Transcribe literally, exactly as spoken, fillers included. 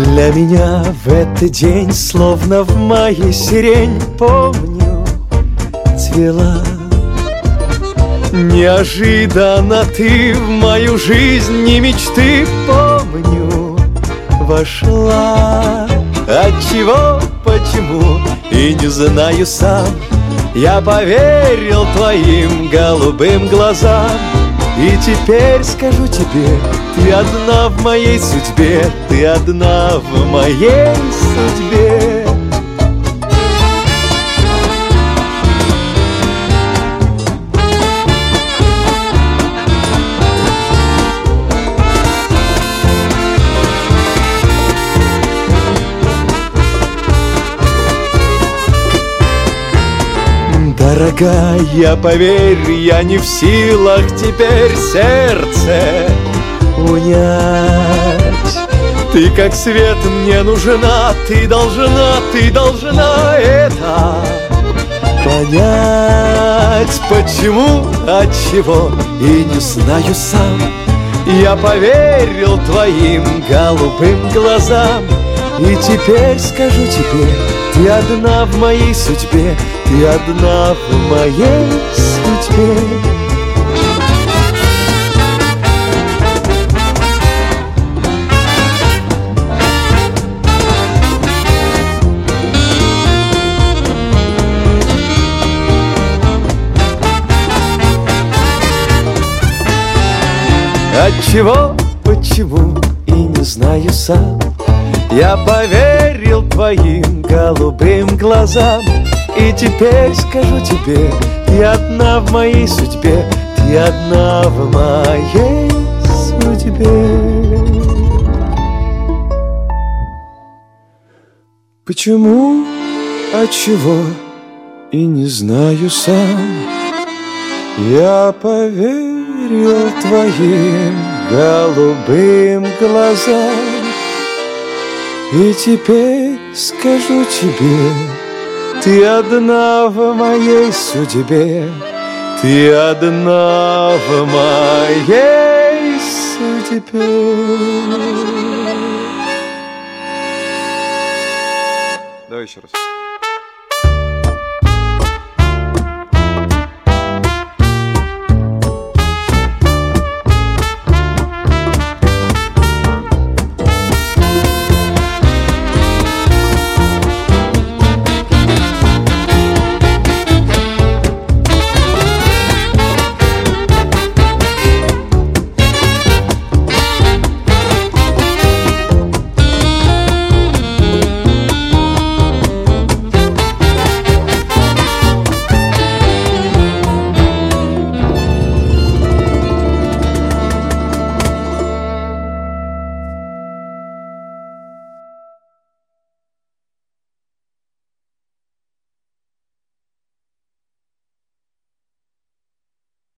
Для меня в этот день, словно в мае сирень, помню, цвела. Неожиданно ты в мою жизнь, не мечты, помню, вошла. Отчего, почему, и не знаю сам, я поверил твоим голубым глазам. И теперь скажу тебе, ты одна в моей судьбе, ты одна в моей судьбе. Дорогая, поверь, я не в силах теперь сердце унять. Ты как свет мне нужна, ты должна, ты должна это понять. Почему, отчего, и не знаю сам, я поверил твоим голубым глазам. И теперь скажу тебе, ты одна в моей судьбе, ты одна в моей судьбе. Отчего, почему, и не знаю сам, я поверил твоим голубым глазам. И теперь скажу тебе, ты одна в моей судьбе, ты одна в моей судьбе. Почему, отчего, и не знаю сам, я поверил твоим голубым глазам. И теперь скажу тебе, ты одна в моей судьбе, ты одна в моей судьбе. Давай еще раз.